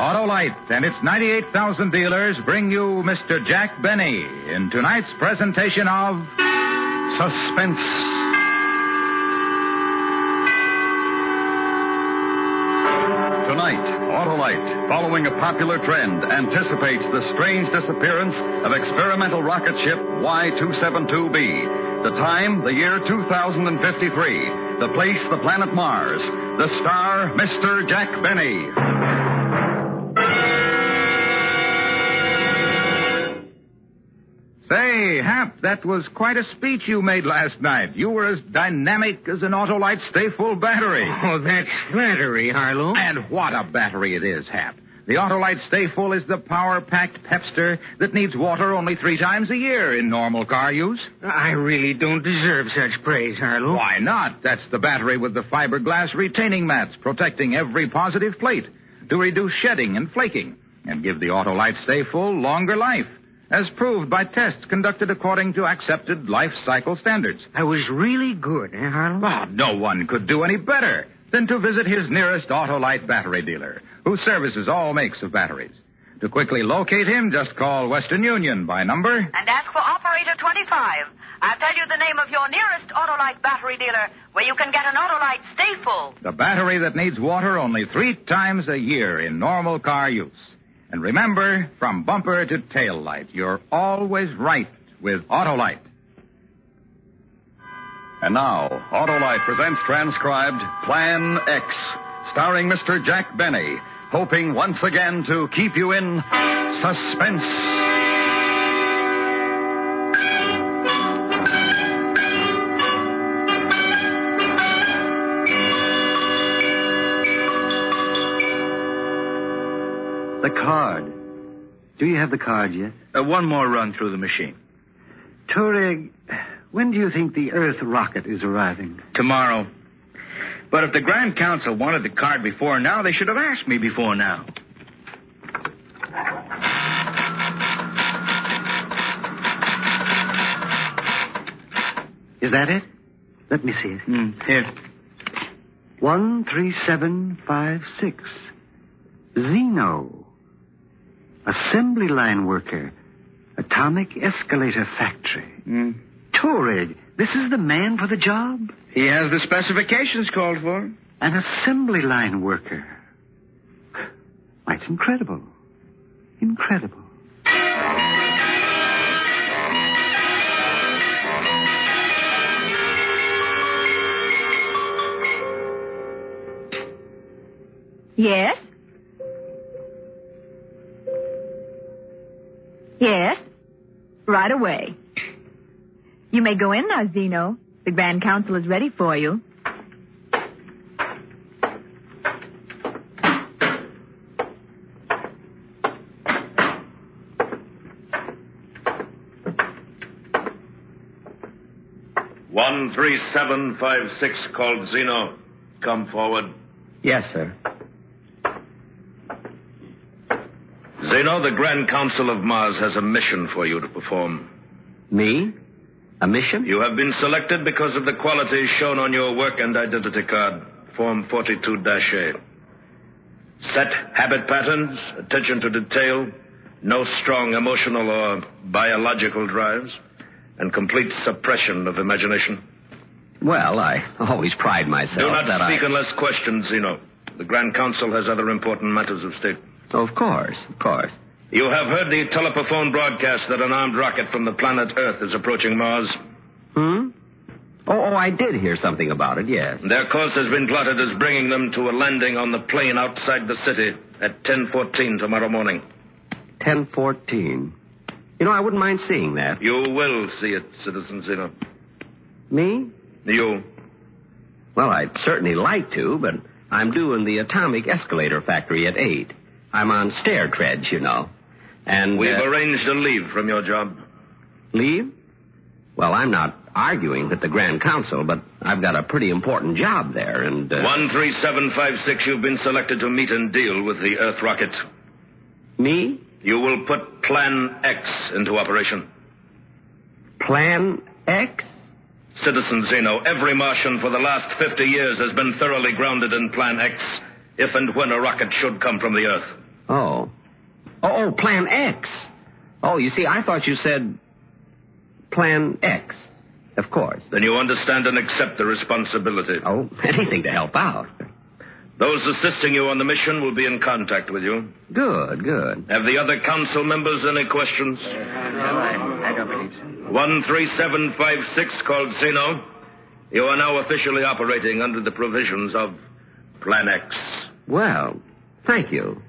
Autolite and its 98,000 dealers bring you Mr. Jack Benny in tonight's presentation of Suspense. Tonight, Autolite, following a popular trend, anticipates the strange disappearance of experimental rocket ship Y-272B. The time, the year 2053. The place, the planet Mars. The star, Mr. Jack Benny. Say, Hap, that was quite a speech you made last night. You were as dynamic as an Autolite Stay-Full battery. Oh, that's flattery, Harlow. And what a battery it is, Hap. The Autolite Stay-Full is the power-packed pepster that needs water only 3 times a year in normal car use. I really don't deserve such praise, Harlow. Why not? That's the battery with the fiberglass retaining mats protecting every positive plate to reduce shedding and flaking and give the Autolite Stay-Full longer life, as proved by tests conducted according to accepted life cycle standards. I was really good, Harlow? Oh, no one could do any better than to visit his nearest Autolite battery dealer, who services all makes of batteries. To quickly locate him, just call Western Union by number and ask for operator 25. I'll tell you the name of your nearest Autolite battery dealer, where you can get an Autolite Stay-Full. The battery that needs water only 3 times a year in normal car use. And remember, from bumper to tail light, you're always right with Autolite. And now, Autolite presents transcribed Plan X, starring Mr. Jack Benny, hoping once again to keep you in suspense. The card. Do you have the card yet? One more run through the machine. Touareg, when do you think the Earth rocket is arriving? Tomorrow. But if the Grand Council wanted the card before now, they should have asked me before now. Is that it? Let me see it. Here. 13756. Zeno. Assembly line worker. Atomic escalator factory. Touareg, this is the man for the job? He has the specifications called for. An assembly line worker. Why, it's incredible. Incredible. Yes? Yes? Right away. You may go in now, Zeno. The Grand Council is ready for you. One 3756 called Zeno. Come forward. Yes, sir. Zeno, the Grand Council of Mars has a mission for you to perform. Me? A mission? You have been selected because of the qualities shown on your work and identity card, Form 42-A. Set habit patterns, attention to detail, no strong emotional or biological drives, and complete suppression of imagination. Well, I always pride myself Do not that speak unless questioned, Zeno. The Grand Council has other important matters of state. Of course, of course. You have heard the telephone broadcast that an armed rocket from the planet Earth is approaching Mars. Oh, I did hear something about it, yes. Their course has been plotted as bringing them to a landing on the plain outside the city at 10:14 tomorrow morning. 10:14. You know, I wouldn't mind seeing that. You will see it, Citizen Zeno. Me? You. Well, I'd certainly like to, but I'm due in the atomic escalator factory at 8. I'm on stair treads, you know. And we've arranged a leave from your job. Leave? Well, I'm not arguing with the Grand Council, but I've got a pretty important job there, and... 13756, you've been selected to meet and deal with the Earth rocket. Me? You will put Plan X into operation. Plan X? Citizen Zeno, every Martian for the last 50 years has been thoroughly grounded in Plan X, if and when a rocket should come from the Earth. Oh. Oh, Plan X. Oh, you see, I thought you said Plan X. Of course. Then you understand and accept the responsibility. Oh, anything to help out. Those assisting you on the mission will be in contact with you. Good. Have the other council members any questions? I don't believe so. 13756 called Zeno. You are now officially operating under the provisions of Plan X. Well, thank you.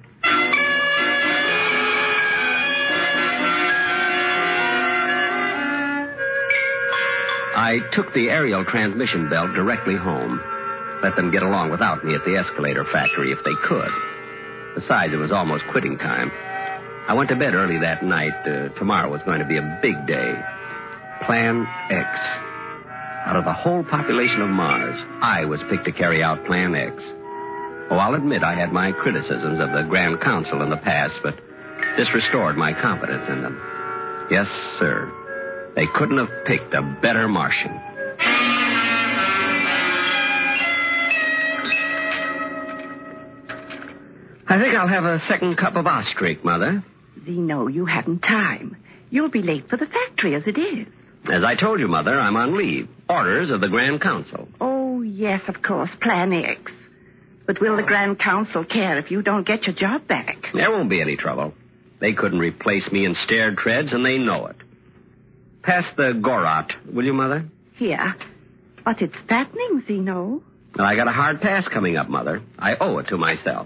I took the aerial transmission belt directly home. Let them get along without me at the escalator factory if they could. Besides, it was almost quitting time. I went to bed early that night. Tomorrow was going to be a big day. Plan X. Out of the whole population of Mars, I was picked to carry out Plan X. Oh, I'll admit I had my criticisms of the Grand Council in the past, but this restored my confidence in them. Yes, sir. They couldn't have picked a better Martian. I think I'll have a second cup of Ostrich, Mother. Zeno, you haven't time. You'll be late for the factory as it is. As I told you, Mother, I'm on leave. Orders of the Grand Council. Oh, yes, of course, Plan X. But will the Grand Council care if you don't get your job back? There won't be any trouble. They couldn't replace me in stair treads, and they know it. Pass the Gorot, will you, Mother? Here. But it's fattening, Zeno. Well, I got a hard pass coming up, Mother. I owe it to myself.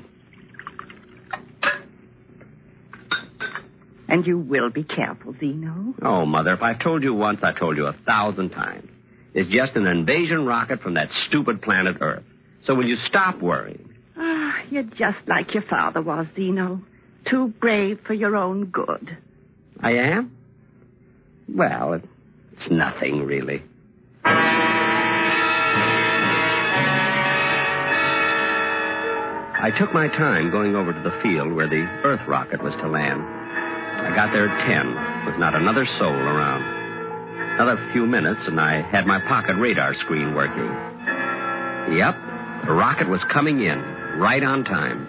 And you will be careful, Zeno. Oh, Mother, if I've told you once, I've told you 1,000 times. It's just an invasion rocket from that stupid planet Earth. So will you stop worrying? Ah, you're just like your father was, Zeno. Too brave for your own good. I am? Well, it's nothing, really. I took my time going over to the field where the Earth rocket was to land. I got there at 10, with not another soul around. Another few minutes, and I had my pocket radar screen working. Yep, the rocket was coming in, right on time.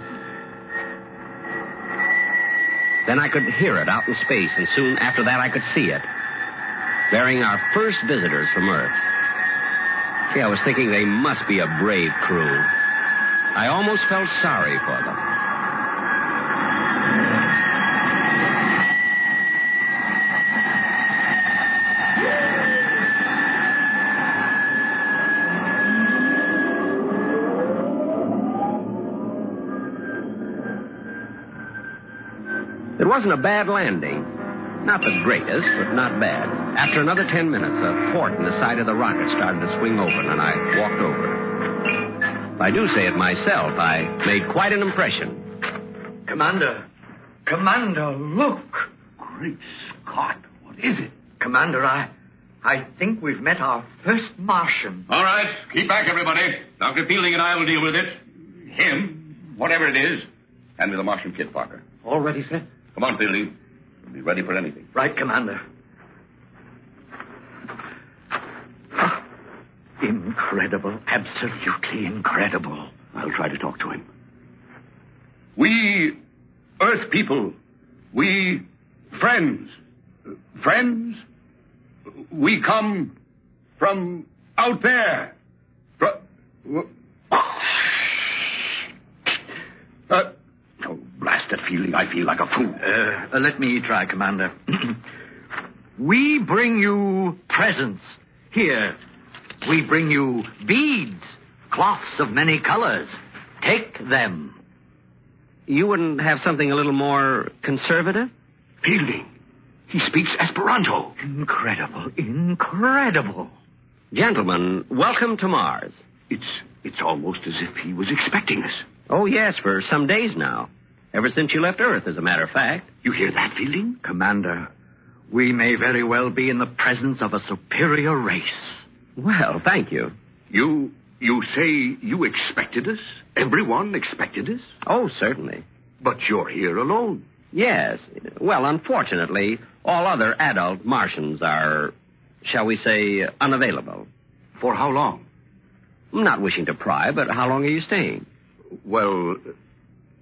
Then I could hear it out in space, and soon after that I could see it, bearing our first visitors from Earth. Gee, I was thinking they must be a brave crew. I almost felt sorry for them. It wasn't a bad landing. Not the greatest, but not bad. After another 10 minutes, a port in the side of the rocket started to swing open, and I walked over. If I do say it myself, I made quite an impression. Commander, look. Great Scott, what is it? Commander, I think we've met our first Martian. All right, keep back, everybody. Dr. Fielding and I will deal with it. Him, whatever it is. Hand me the Martian kit, Parker. All ready, sir? Come on, Fielding. We'll be ready for anything. Right, Commander. Incredible. Absolutely incredible. I'll try to talk to him. We Earth people, we friends. Friends? We come from out there. Oh, blasted feeling. I feel like a fool. Let me try, Commander. We bring you presents. Here, we bring you beads, cloths of many colors. Take them. You wouldn't have something a little more conservative? Fielding. He speaks Esperanto. Incredible. Gentlemen, welcome to Mars. It's almost as if he was expecting us. Oh, yes, for some days now. Ever since you left Earth, as a matter of fact. You hear that, Fielding? Commander, we may very well be in the presence of a superior race. Well, thank you. You say you expected us? Everyone expected us? Oh, certainly. But you're here alone. Yes. Well, unfortunately, all other adult Martians are, shall we say, unavailable. For how long? I'm not wishing to pry, but how long are you staying? Well,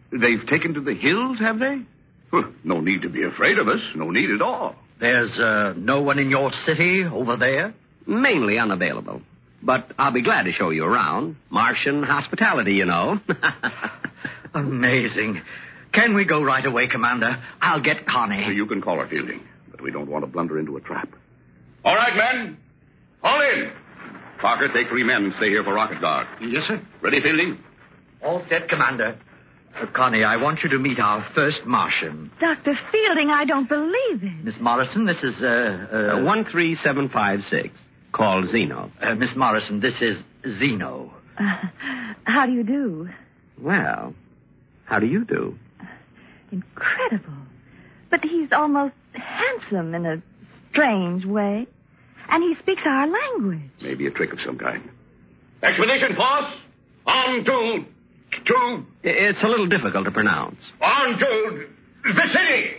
They've taken to the hills, have they? Well, no need to be afraid of us. No need at all. There's no one in your city over there? Mainly unavailable. But I'll be glad to show you around. Martian hospitality, you know. Amazing. Can we go right away, Commander? I'll get Connie. You can call her, Fielding. But we don't want to blunder into a trap. All right, men. All in. Parker, take 3 men and stay here for rocket guard. Yes, sir. Ready, Fielding? All set, Commander. Connie, I want you to meet our first Martian. Dr. Fielding, I don't believe it. Miss Morrison, this is, 13756. Called Zeno. Miss Morrison, this is Zeno. How do you do? Well, how do you do? Incredible. But he's almost handsome in a strange way. And he speaks our language. Maybe a trick of some kind. Expedition force, on to... It's a little difficult to pronounce. On to the city!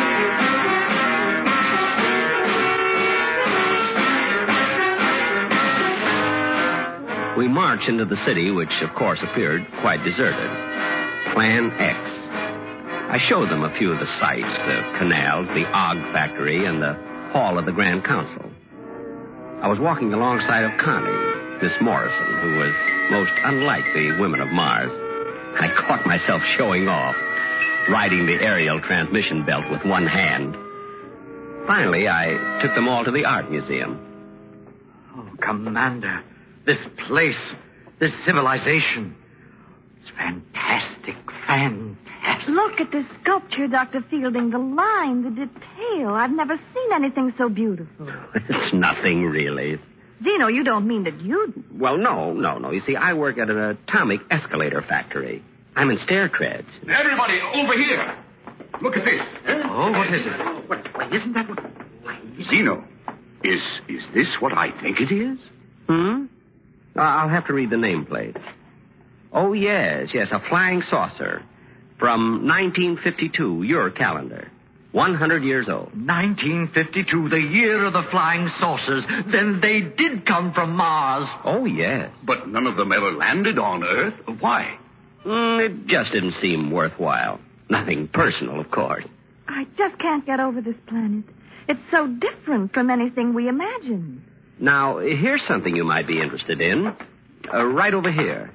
We marched into the city, which, of course, appeared quite deserted. Plan X. I showed them a few of the sights, the canals, the Og factory, and the hall of the Grand Council. I was walking alongside of Connie, Miss Morrison, who was most unlike the women of Mars. I caught myself showing off, riding the aerial transmission belt with one hand. Finally, I took them all to the art museum. Oh, Commander, this place, this civilization, it's fantastic, fantastic. Look at this sculpture, Dr. Fielding. The line, the detail. I've never seen anything so beautiful. It's nothing, really. Zeno, you don't mean that you... Well, no. You see, I work at an atomic escalator factory. I'm in stair treads. Everybody, over here. Look at this. Oh, what is it? Why, isn't that what... Zeno, is this what I think it is? I'll have to read the nameplate. Oh, yes, a flying saucer. From 1952, your calendar. 100 years old. 1952, the year of the flying saucers. Then they did come from Mars. Oh, yes. But none of them ever landed on Earth. Why? It just didn't seem worthwhile. Nothing personal, of course. I just can't get over this planet. It's so different from anything we imagined. Now, here's something you might be interested in. Right over here.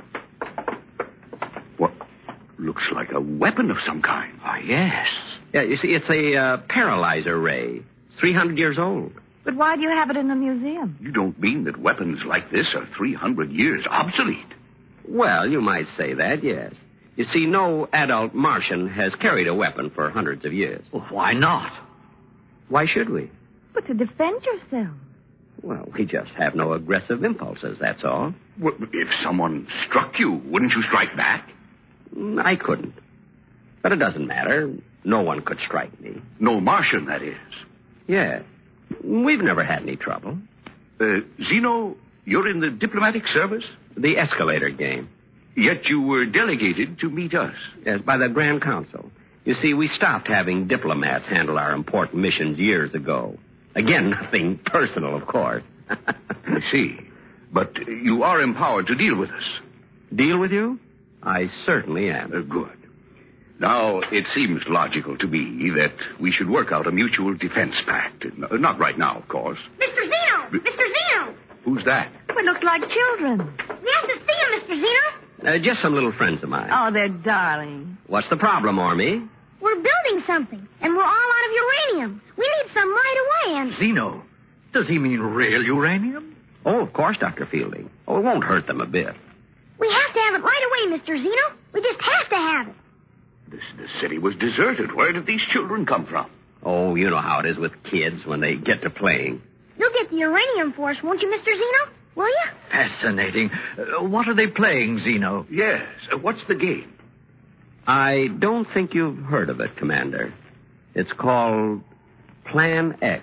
What? Looks like a weapon of some kind. Oh, yes. Yeah, you see, it's a paralyzer ray. It's 300 years old. But why do you have it in the museum? You don't mean that weapons like this are 300 years obsolete? Well, you might say that, yes. You see, no adult Martian has carried a weapon for hundreds of years. Well, why not? Why should we? But to defend yourself. Well, we just have no aggressive impulses, that's all. Well, if someone struck you, wouldn't you strike back? I couldn't. But it doesn't matter. No one could strike me. No Martian, that is. Yeah. We've never had any trouble. Zeno, you're in the diplomatic service? The escalator game. Yet you were delegated to meet us. Yes, by the Grand Council. You see, we stopped having diplomats handle our important missions years ago. Again, nothing personal, of course. I see. But you are empowered to deal with us. Deal with you? I certainly am. Good. Now, it seems logical to me that we should work out a mutual defense pact. Not right now, of course. Mr. Zeno! Mr. Zeno! Who's that? We look like children. We have to see him, Mr. Zeno. Just some little friends of mine. Oh, they're darling. What's the problem, Ormy? We're building something, and we're all out of uranium. We need some right away, and... Zeno, does he mean real uranium? Oh, of course, Dr. Fielding. Oh, it won't hurt them a bit. We have to have it right away, Mr. Zeno. We just have to have it. The city was deserted. Where did these children come from? Oh, you know how it is with kids when they get to playing. You'll get the uranium for us, won't you, Mr. Zeno? Will you? Fascinating. What are they playing, Zeno? Yes. What's the game? I don't think you've heard of it, Commander. It's called Plan X.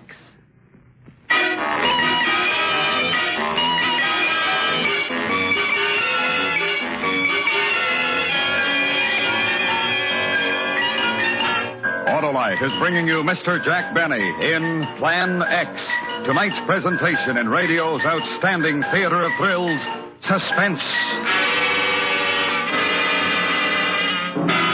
Autolite is bringing you Mr. Jack Benny in Plan X. Tonight's presentation in radio's outstanding theater of thrills, Suspense.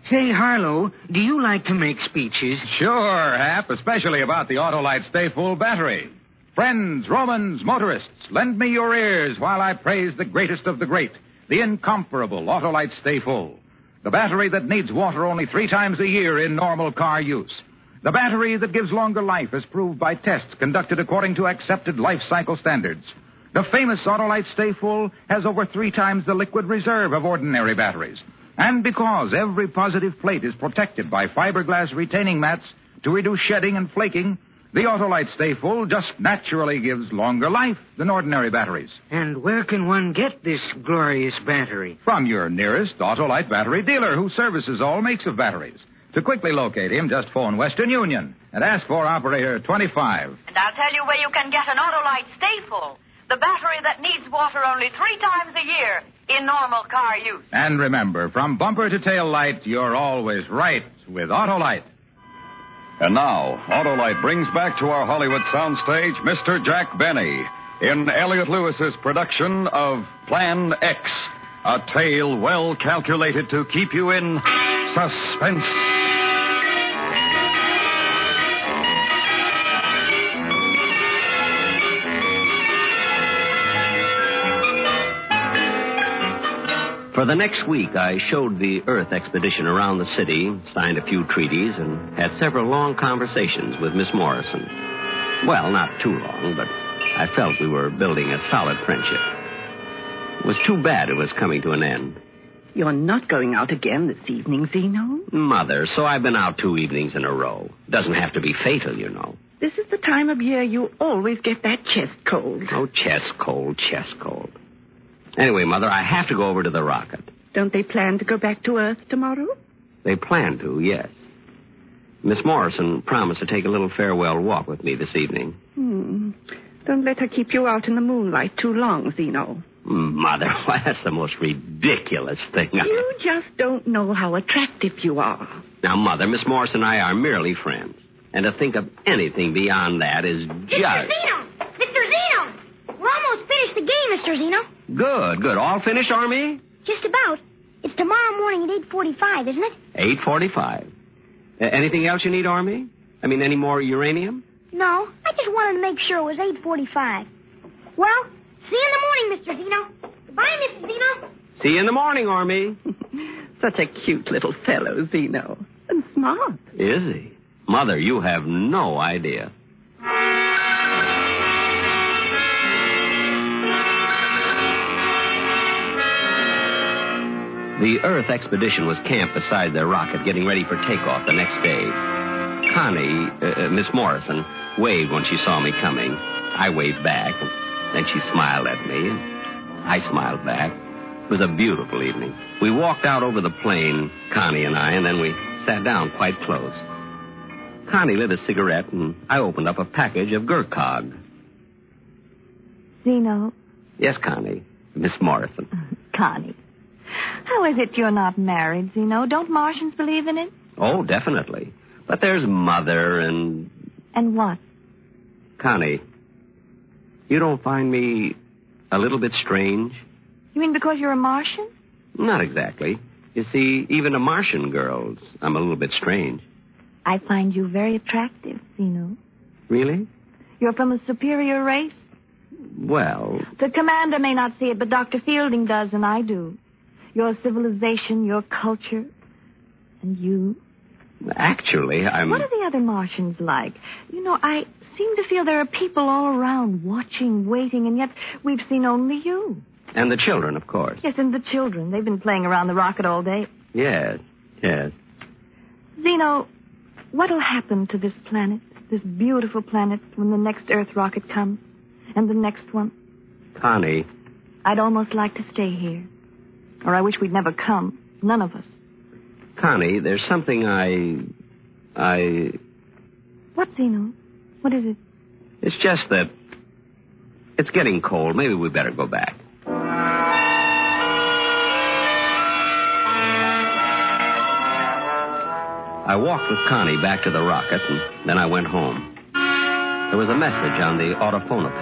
Say, Harlow, do you like to make speeches? Sure, Hap, especially about the Autolite Stay Full battery. Friends, Romans, motorists, lend me your ears while I praise the greatest of the great, the incomparable Autolite Stay Full. The battery that needs water only 3 times a year in normal car use. The battery that gives longer life as proved by tests conducted according to accepted life cycle standards. The famous Autolite Stay Full has over 3 times the liquid reserve of ordinary batteries. And because every positive plate is protected by fiberglass retaining mats to reduce shedding and flaking, the Autolite Stay Full just naturally gives longer life than ordinary batteries. And where can one get this glorious battery? From your nearest Autolite battery dealer who services all makes of batteries. To quickly locate him, just phone Western Union and ask for operator 25. And I'll tell you where you can get an Autolite Stay Full, the battery that needs water only 3 times a year in normal car use. And remember, from bumper to tail light, you're always right with Autolite. And now, Autolite brings back to our Hollywood soundstage Mr. Jack Benny in Elliot Lewis's production of Plan X, a tale well calculated to keep you in suspense. For the next week, I showed the Earth expedition around the city, signed a few treaties, and had several long conversations with Miss Morrison. Well, not too long, but I felt we were building a solid friendship. It was too bad it was coming to an end. You're not going out again this evening, Zeno? Mother, so I've been out 2 evenings in a row. Doesn't have to be fatal, you know. This is the time of year you always get that chest cold. Oh, chest cold, chest cold. Anyway, Mother, I have to go over to the rocket. Don't they plan to go back to Earth tomorrow? They plan to, yes. Miss Morrison promised to take a little farewell walk with me this evening. Don't let her keep you out in the moonlight too long, Zeno. Mother, why, that's the most ridiculous thing. You just don't know how attractive you are. Now, Mother, Miss Morrison and I are merely friends. And to think of anything beyond that is just... Mr. Zeno! Mr. Zeno! We're almost finished the game, Mr. Zeno. Good. All finished, Army? Just about. It's tomorrow morning at 8:45, isn't it? 8:45. Anything else you need, Army? I mean, any more uranium? No, I just wanted to make sure it was 8:45. Well, see you in the morning, Mr. Zeno. Goodbye, Mrs. Zeno. See you in the morning, Army. Such a cute little fellow, Zeno. And smart. Is he? Mother, you have no idea. The Earth expedition was camped beside their rocket, getting ready for takeoff the next day. Connie, Miss Morrison, waved when she saw me coming. I waved back, and then she smiled at me, and I smiled back. It was a beautiful evening. We walked out over the plain, Connie and I, and then we sat down quite close. Connie lit a cigarette, and I opened up a package of Gurkhag. Zeno. Yes, Connie. Miss Morrison. Connie. How is it you're not married, Zeno? Don't Martians believe in it? Oh, definitely. But there's Mother and... And what? Connie, you don't find me a little bit strange? You mean because you're a Martian? Not exactly. You see, even to Martian girls, I'm a little bit strange. I find you very attractive, Zeno. Really? You're from a superior race? Well... The commander may not see it, but Dr. Fielding does, and I do. Your civilization, your culture, and you. Actually, I'm... What are the other Martians like? You know, I seem to feel there are people all around watching, waiting, and yet we've seen only you. And the children, of course. Yes, and the children. They've been playing around the rocket all day. Yes. Zeno, what'll happen to this planet, this beautiful planet, when the next Earth rocket comes? And the next one? Connie. I'd almost like to stay here. Or I wish we'd never come. None of us. Connie, there's something I... What, Zeno? What is it? It's just that it's getting cold. Maybe we better go back. I walked with Connie back to the rocket, and then I went home. There was a message on the autophone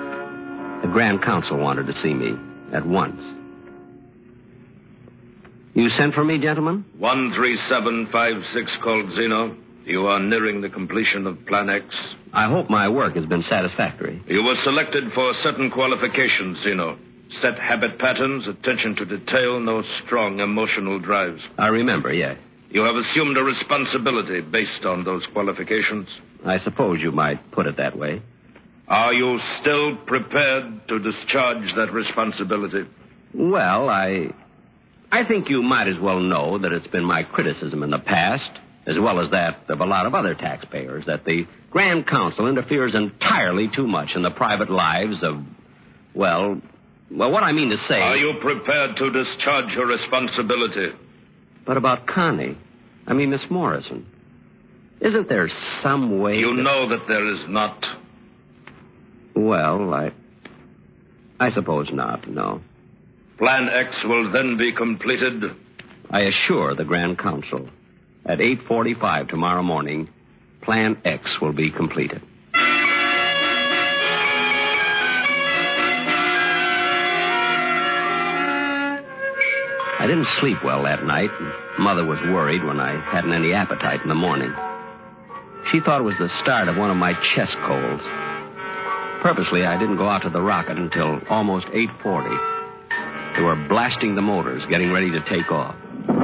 pad. The Grand Council wanted to see me at once. You sent for me, gentlemen? 13756 called Zeno. You are nearing the completion of Plan X. I hope my work has been satisfactory. You were selected for certain qualifications, Zeno. Set habit patterns, attention to detail, no strong emotional drives. I remember, yes. You have assumed a responsibility based on those qualifications. I suppose you might put it that way. Are you still prepared to discharge that responsibility? Well, I think you might as well know that it's been my criticism in the past, as well as that of a lot of other taxpayers, that the Grand Council interferes entirely too much in the private lives of, well, what I mean to say... Are you prepared to discharge your responsibility? But about Connie, Miss Morrison, isn't there some way... You know that there is not. Well, I suppose not, no. Plan X will then be completed. I assure the Grand Council, at 8:45 tomorrow morning, Plan X will be completed. I didn't sleep well that night, and Mother was worried when I hadn't any appetite in the morning. She thought it was the start of one of my chest colds. Purposely, I didn't go out to the rocket until almost 8:40. They were blasting the motors, getting ready to take off.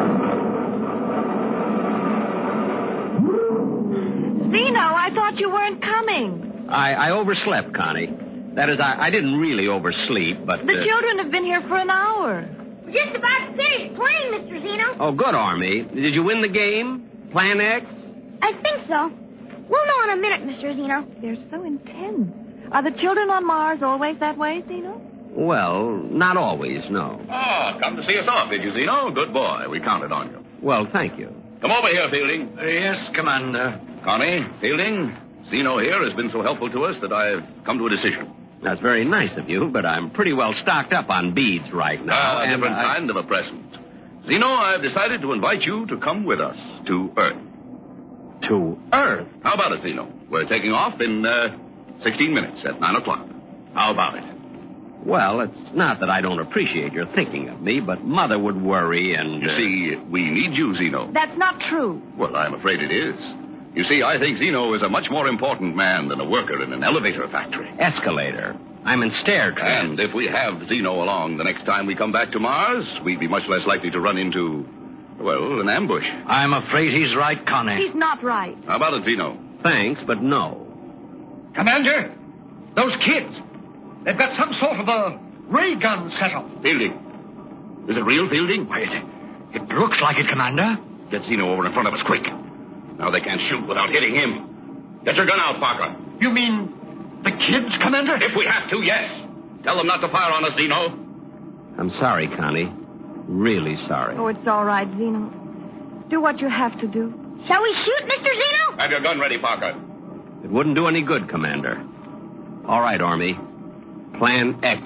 Zeno, I thought you weren't coming. I overslept, Connie. That is, I didn't really oversleep, but... The children have been here for an hour. We're just about to finish playing, Mr. Zeno. Oh, good, Army. Did you win the game? Plan X? I think so. We'll know in a minute, Mr. Zeno. They're so intense. Are the children on Mars always that way, Zeno? Well, not always, no. Ah, come to see us off, did you, Zeno? Good boy. We counted on you. Well, thank you. Come over here, Fielding. Yes, Commander. Connie, Fielding, Zeno here has been so helpful to us that I've come to a decision. That's very nice of you, but I'm pretty well stocked up on beads right now. A different kind of a present. Zeno, I've decided to invite you to come with us to Earth. To Earth? How about it, Zeno? We're taking off in 16 minutes at 9 o'clock. How about it? Well, it's not that I don't appreciate your thinking of me, but Mother would worry and... You see, we need you, Zeno. That's not true. Well, I'm afraid it is. You see, I think Zeno is a much more important man than a worker in an elevator factory. Escalator. I'm in stair trams. And if we have Zeno along the next time we come back to Mars, we'd be much less likely to run into, well, an ambush. I'm afraid he's right, Connie. He's not right. How about it, Zeno? Thanks, but no. Commander, those kids, they've got some sort of a ray gun set up. Fielding. Is it real, Fielding? Wait, it looks like it, Commander. Get Zeno over in front of us, quick. Now they can't shoot without hitting him. Get your gun out, Parker. You mean the kids, Commander? If we have to, yes. Tell them not to fire on us, Zeno. I'm sorry, Connie. Really sorry. Oh, it's all right, Zeno. Do what you have to do. Shall we shoot, Mr. Zeno? Have your gun ready, Parker. It wouldn't do any good, Commander. All right, Army. Plan X.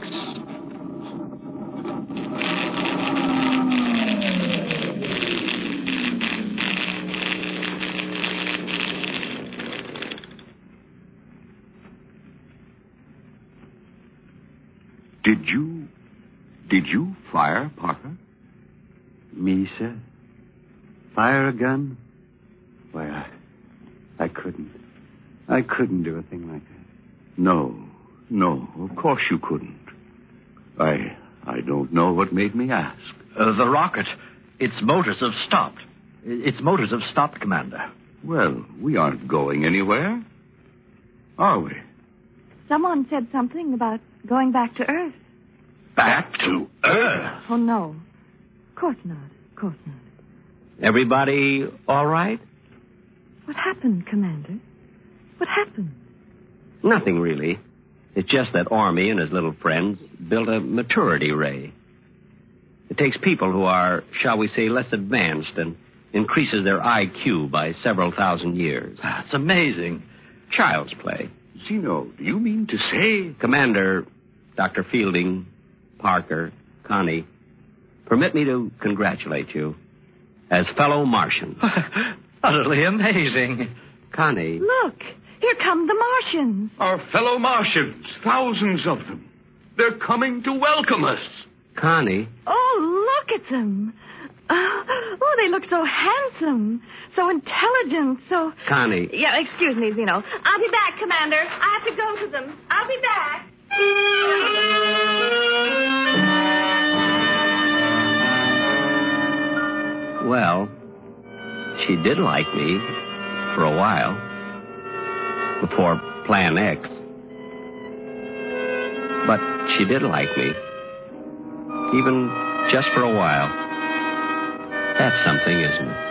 Did you fire, Parker? Me, sir? Fire a gun? Why, I couldn't. I couldn't do a thing like that. No, of course you couldn't. I don't know what made me ask. The rocket, its motors have stopped. Its motors have stopped, Commander. Well, we aren't going anywhere, are we? Someone said something about going back to Earth. Back to Earth? Oh, no. Of course not. Everybody all right? What happened, Commander? What happened? Nothing, really. It's just that Army and his little friends built a maturity ray. It takes people who are, shall we say, less advanced and increases their IQ by several thousand years. That's amazing. Child's play. Zeno, do you mean to say... Commander, Dr. Fielding, Parker, Connie, permit me to congratulate you as fellow Martians. Utterly amazing. Connie. Look, here come the Martians. Our fellow Martians, thousands of them. They're coming to welcome us. Connie. Oh, look at them. Oh, they look so handsome, so intelligent, so... Connie. Yeah, excuse me, Zeno. I'll be back, Commander. I have to go to them. I'll be back. Well, she did like me for a while. Before Plan X. But she did like me. Even just for a while. That's something, isn't it?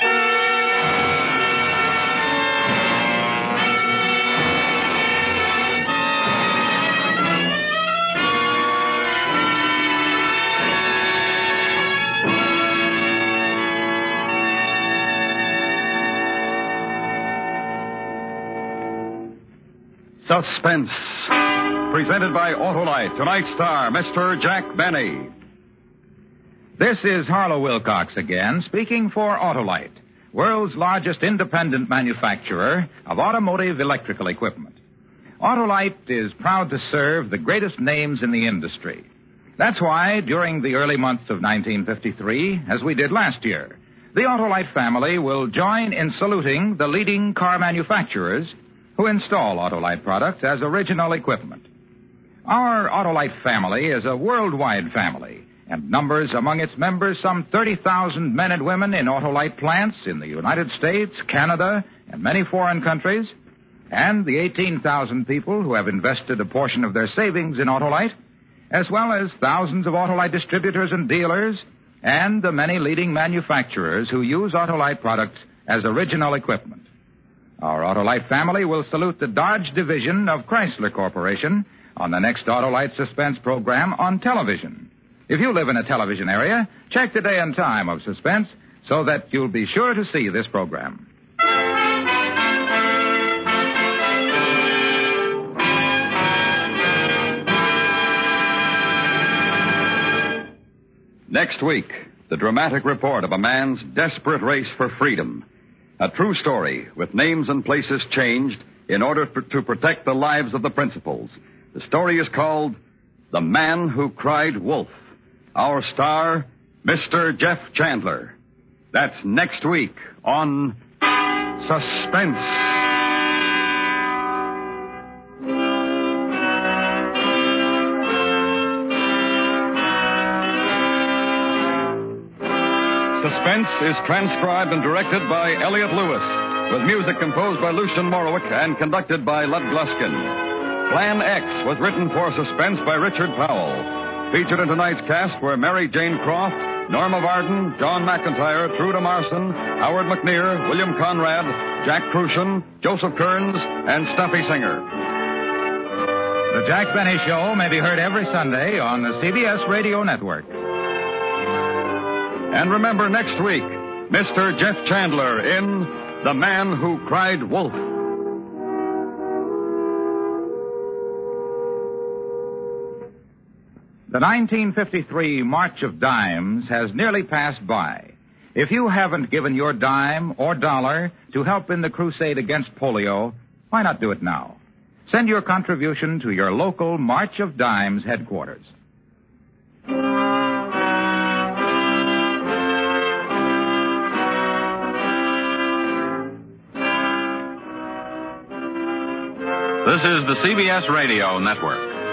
Suspense. Presented by Autolite. Tonight's star, Mr. Jack Benny. This is Harlow Wilcox again, speaking for Autolite, world's largest independent manufacturer of automotive electrical equipment. Autolite is proud to serve the greatest names in the industry. That's why, during the early months of 1953, as we did last year, the Autolite family will join in saluting the leading car manufacturers who install Autolite products as original equipment. Our Autolite family is a worldwide family and numbers among its members some 30,000 men and women in Autolite plants in the United States, Canada, and many foreign countries, and the 18,000 people who have invested a portion of their savings in Autolite, as well as thousands of Autolite distributors and dealers, and the many leading manufacturers who use Autolite products as original equipment. Our Autolite family will salute the Dodge division of Chrysler Corporation on the next Autolite Suspense program on television. If you live in a television area, check the day and time of Suspense so that you'll be sure to see this program. Next week, the dramatic report of a man's desperate race for freedom. A true story with names and places changed in order to protect the lives of the principals. The story is called The Man Who Cried Wolf. Our star, Mr. Jeff Chandler. That's next week on Suspense. Suspense is transcribed and directed by Elliott Lewis, with music composed by Lucian Morowick and conducted by Lud Gluskin. Plan X was written for Suspense by Richard Powell. Featured in tonight's cast were Mary Jane Croft, Norma Varden, John McIntyre, Truda Marson, Howard McNear, William Conrad, Jack Crucian, Joseph Kearns, and Stumpy Singer. The Jack Benny Show may be heard every Sunday on the CBS Radio Network. And remember next week, Mr. Jeff Chandler in The Man Who Cried Wolf. The 1953 March of Dimes has nearly passed by. If you haven't given your dime or dollar to help in the crusade against polio, why not do it now? Send your contribution to your local March of Dimes headquarters. This is the CBS Radio Network.